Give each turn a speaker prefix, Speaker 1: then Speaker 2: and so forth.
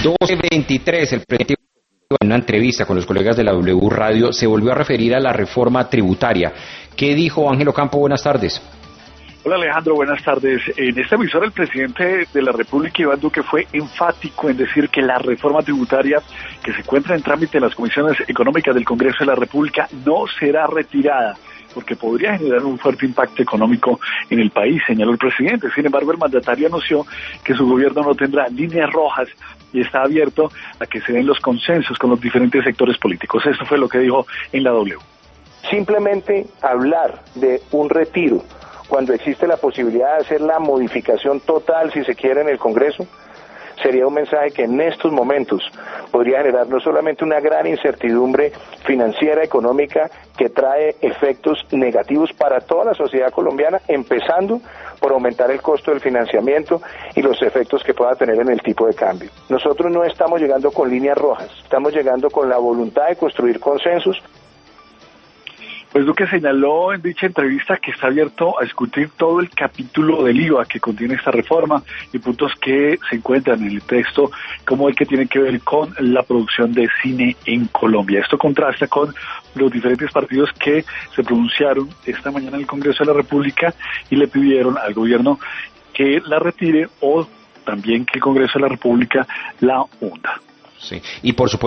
Speaker 1: 12:23, el presidente en una entrevista con los colegas de la W Radio se volvió a referir a la reforma tributaria. ¿Qué dijo Ángelo Campo? Buenas tardes.
Speaker 2: Hola Alejandro, buenas tardes. En esta emisora el presidente de la República, Iván Duque, fue enfático en decir que la reforma tributaria que se encuentra en trámite en las comisiones económicas del Congreso de la República no será retirada, porque podría generar un fuerte impacto económico en el país, señaló el presidente. Sin embargo, el mandatario anunció que su gobierno no tendrá líneas rojas y está abierto a que se den los consensos con los diferentes sectores políticos. Esto fue lo que dijo en la W.
Speaker 3: Simplemente hablar de un retiro cuando existe la posibilidad de hacer la modificación total, si se quiere, en el Congreso, sería un mensaje que en estos momentos podría generar no solamente una gran incertidumbre financiera, económica, que trae efectos negativos para toda la sociedad colombiana, empezando por aumentar el costo del financiamiento y los efectos que pueda tener en el tipo de cambio. Nosotros no estamos llegando con líneas rojas, estamos llegando con la voluntad de construir consensos.
Speaker 2: Pues Duque señaló en dicha entrevista que está abierto a discutir todo el capítulo del IVA que contiene esta reforma y puntos que se encuentran en el texto, como el que tiene que ver con la producción de cine en Colombia. Esto contrasta con los diferentes partidos que se pronunciaron esta mañana en el Congreso de la República y le pidieron al gobierno que la retire o también que el Congreso de la República la hunda.
Speaker 1: Sí, y por supuesto